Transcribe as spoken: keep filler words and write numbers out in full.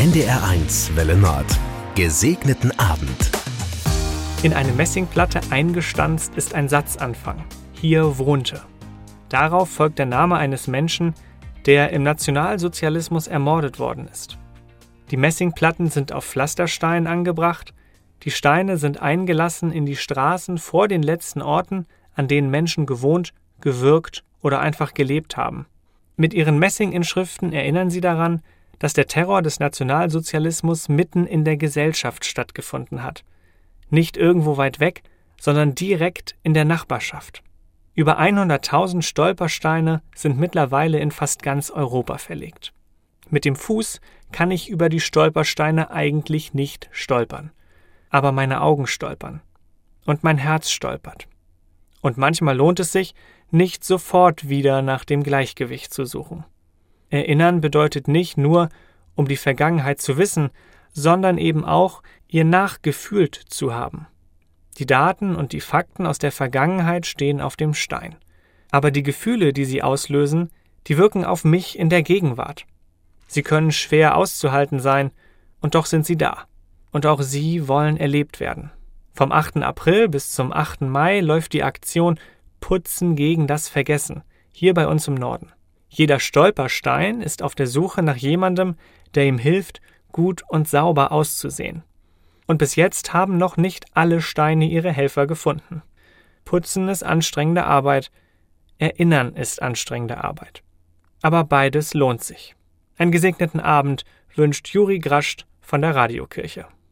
N D R eins Welle Nord. Gesegneten Abend. In eine Messingplatte eingestanzt ist ein Satzanfang. Hier wohnte. Darauf folgt der Name eines Menschen, der im Nationalsozialismus ermordet worden ist. Die Messingplatten sind auf Pflastersteinen angebracht. Die Steine sind eingelassen in die Straßen vor den letzten Orten, an denen Menschen gewohnt, gewirkt oder einfach gelebt haben. Mit ihren Messinginschriften erinnern sie daran, dass der Terror des Nationalsozialismus mitten in der Gesellschaft stattgefunden hat. Nicht irgendwo weit weg, sondern direkt in der Nachbarschaft. Über hunderttausend Stolpersteine sind mittlerweile in fast ganz Europa verlegt. Mit dem Fuß kann ich über die Stolpersteine eigentlich nicht stolpern. Aber meine Augen stolpern. Und mein Herz stolpert. Und manchmal lohnt es sich, nicht sofort wieder nach dem Gleichgewicht zu suchen. Erinnern bedeutet nicht nur, um die Vergangenheit zu wissen, sondern eben auch, ihr nachgefühlt zu haben. Die Daten und die Fakten aus der Vergangenheit stehen auf dem Stein. Aber die Gefühle, die sie auslösen, die wirken auf mich in der Gegenwart. Sie können schwer auszuhalten sein, und doch sind sie da. Und auch sie wollen erlebt werden. Vom achten April bis zum achten Mai läuft die Aktion Putzen gegen das Vergessen, hier bei uns im Norden. Jeder Stolperstein ist auf der Suche nach jemandem, der ihm hilft, gut und sauber auszusehen. Und bis jetzt haben noch nicht alle Steine ihre Helfer gefunden. Putzen ist anstrengende Arbeit, Erinnern ist anstrengende Arbeit. Aber beides lohnt sich. Einen gesegneten Abend wünscht Juri Grascht von der Radiokirche.